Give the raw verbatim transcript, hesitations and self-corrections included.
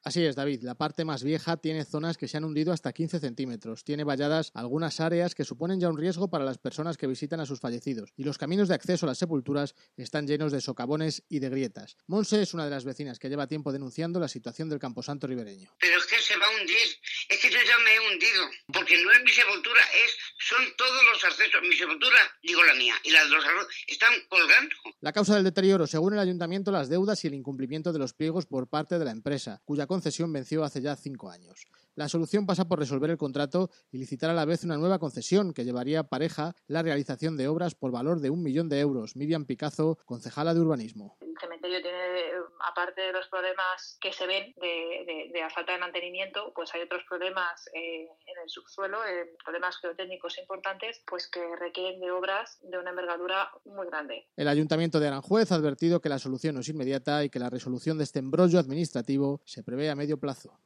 Así es, David. La parte más vieja tiene zonas que se han hundido hasta quince centímetros. Tiene valladas algunas áreas que suponen ya un riesgo para las personas que visitan a sus fallecidos. Y los caminos de acceso a las sepulturas están llenos de socavones y de grietas. Monse es una de las vecinas que lleva tiempo denunciando la situación del camposanto ribereño. Pero es que se va a hundir. Es que yo ya me he hundido. Porque no es mi sepultura, es, son todos los accesos. Mi sepultura, digo la mía, y la de los arroz, están colgando. La causa del deterioro, según el ayuntamiento, las deudas y el incumplimiento de los pliegos por parte de la empresa, cuya concesión venció hace ya cinco años. La solución pasa por resolver el contrato y licitar a la vez una nueva concesión que llevaría pareja la realización de obras por valor de un millón de euros. Miriam Picazo, concejala de urbanismo. El cementerio tiene, aparte de los problemas que se ven de, de, de la falta de mantenimiento, pues hay otros problemas eh, en el subsuelo, eh, problemas geotécnicos importantes, pues que requieren de obras de una envergadura muy grande. El Ayuntamiento de Aranjuez ha advertido que la solución no es inmediata y que la resolución de este embrollo administrativo se prevé a medio plazo.